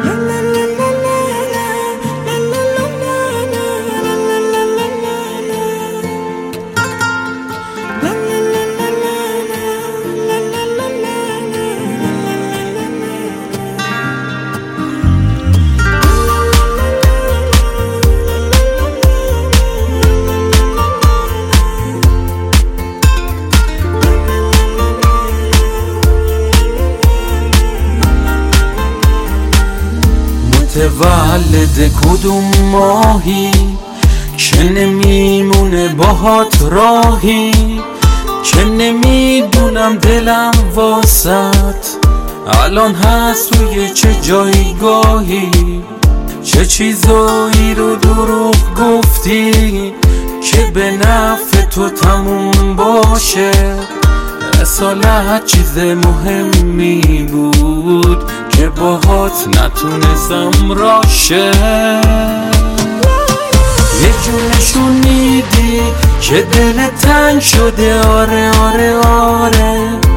متولد کدوم ماهی که نمیمونه باهات راهی، که نمیدونم دلم واسط الان هست روی چه جایگاهی، چه چیزایی رو دروغ گفتی که به نفع تو تموم باشه. اصالت چیز مهمی بود که باهات نتونستم راشه. یه جور نشون میدی که دل تنگ شده، آره آره آره.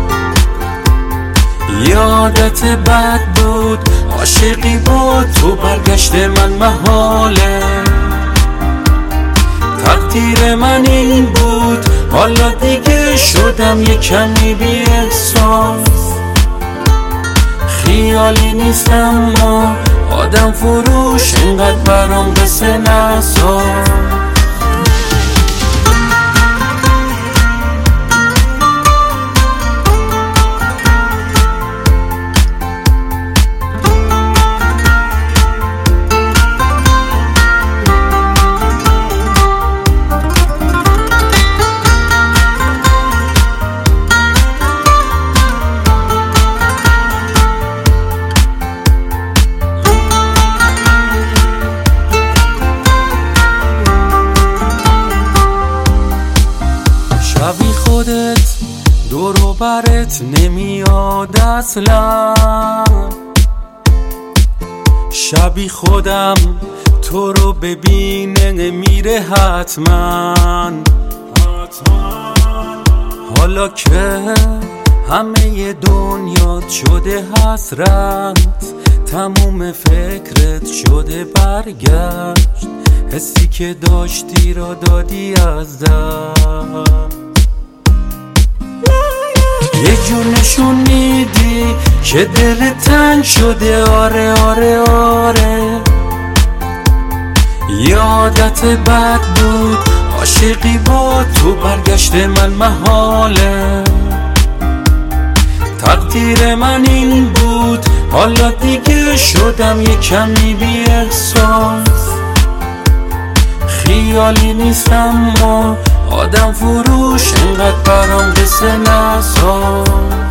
یادت بد بود عاشقی با تو برگشت من محاله. تقدیر من این بود حالا دیگه شدم یه کمی بی احساس. خیالی نیستم ما آدم فروش اینقدر برام قصه نساز. شبی خودت دور و برت نمیاد اصلا، شبی خودم تو رو ببینه نمیره حتما. حالا که همه دنیات شده حسرت، تموم فکرت شده برگشت، حسی که داشتی را دادی از دست. یه جور نشون میدی که دل تنگ شده، آره آره آره. یادت بد بود عاشقی با تو برگشت من محاله. تقدیر من این بود حالا دیگه شدم یه کمی بی احساس. خیالی نیستم ما آدم فروش اینقدر برام قصه نساز.